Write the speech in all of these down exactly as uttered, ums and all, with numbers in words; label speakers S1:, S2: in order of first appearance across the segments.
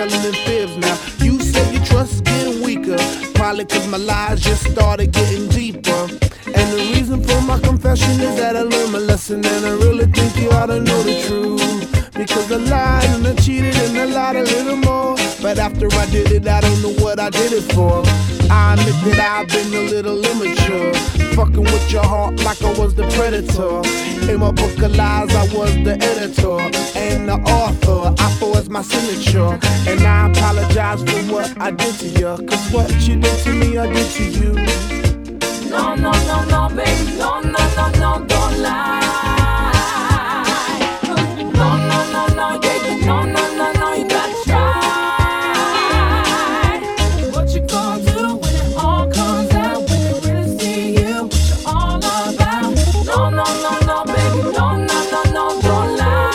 S1: telling in fibs now. You say your trust is getting weaker, probably cause my lies just started getting deeper. And the reason for my confession is that I learned my lesson, and I really think you ought to know the truth. Because I lied and I cheated and I lied a little more, but after I did it, I don't know what I did it for. I admit that I've been a little immature, fucking with your heart like I was the predator. In my book of lies, I was the editor and the author. I forged my signature, and I apologize for what I did to you. Cause what you did to me, I did to you.
S2: No, no, no, no, baby, no, no, no, no, don't lie. No, no, no, no, baby, no, no, no, no, you gotta try. What you gonna do when it all comes out? When they really see you, what you all about? No, no, no, no, baby, no, no, no, no, don't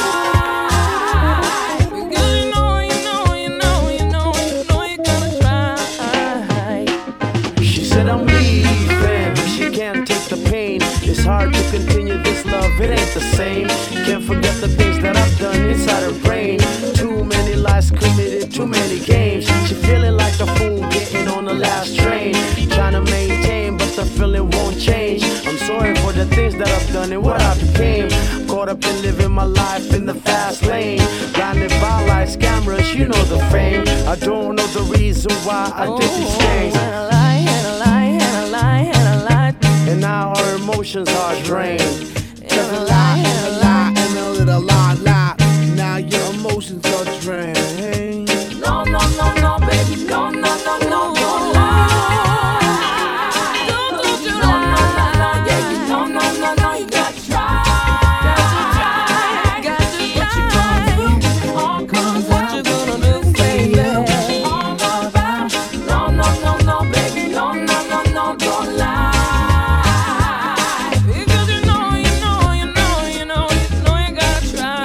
S2: lie. Because you know, you know, you know, you know, you know you gotta try.
S3: She said I'm leaving, she can't take the pain. It's hard to continue this love, it ain't the same. Can't forget the things that I've done inside her brain. Too many lies committed, too many games. She feeling like a fool getting on the last train. Trying to maintain, but the feeling won't change. I'm sorry for the things that I've done and what I became. Caught up in living my life in the fast lane. Blinded by lights, cameras, you know the fame. I don't know the reason why I did these things.
S2: And I lie, and I lie, and I lie, and I lie.
S3: And now our emotions are drained.
S1: Just a lie and a lie and a little lie, lie. Now your emotions are drained.
S2: No, no, no, no, baby, no, no, no, no, don't lie. Don't, don't you lie. No, no, no, yeah, you know, no, no, no, you gotta try. Got to try. What you gonna do when it all comes out? What you gonna do, baby? What you all about? No, no, no, no, baby, no, no, no, no, don't lie. Because you know, you know, you know, you know, you know you gotta try.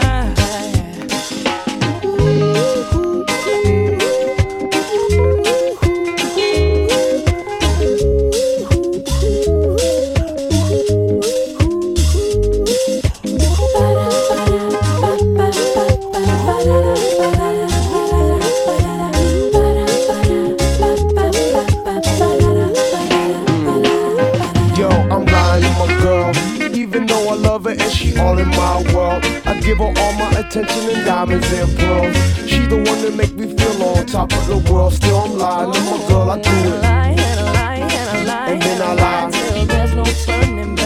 S1: Yo, I'm lying on my girl, even though I love her and she all in my world. I give her all my attention and diamonds and pearls. She the one that make me feel on top of the world. Still I'm lying on my girl, I do
S2: And I
S1: it.
S2: lie, and I lie, and I lie,
S1: And then I
S2: and
S1: lie.
S2: till there's no turning back.